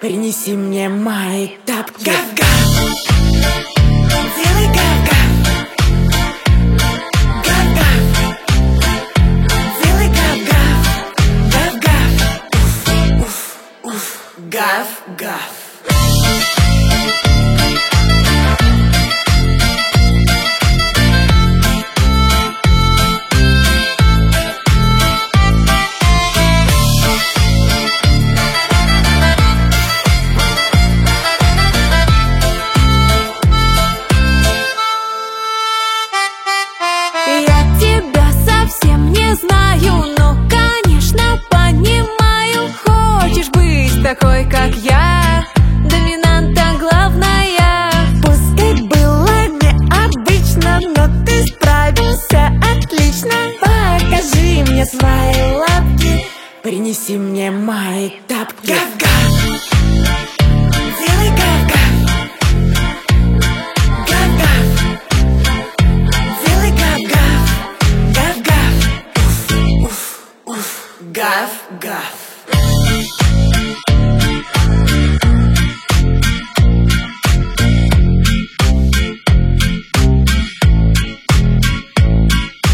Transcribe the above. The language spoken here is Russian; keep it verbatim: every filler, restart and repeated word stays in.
принеси мне мои тапки. Гав-гав, делай гав-гав. Гав-гав, делай гав-гав. Гав-гав, уф, уф, уф. Гав-гав. Знаю, но, конечно, понимаю. Хочешь быть такой, как я, доминанта главная. Пускай было необычно, но ты справился отлично. Покажи мне свои лапки, принеси мне мои тапки. Гав-гав, делай гав-гав. Гав-гав, делай гав-гав. Гав-гав, уф, уф, уф. Гав-гав.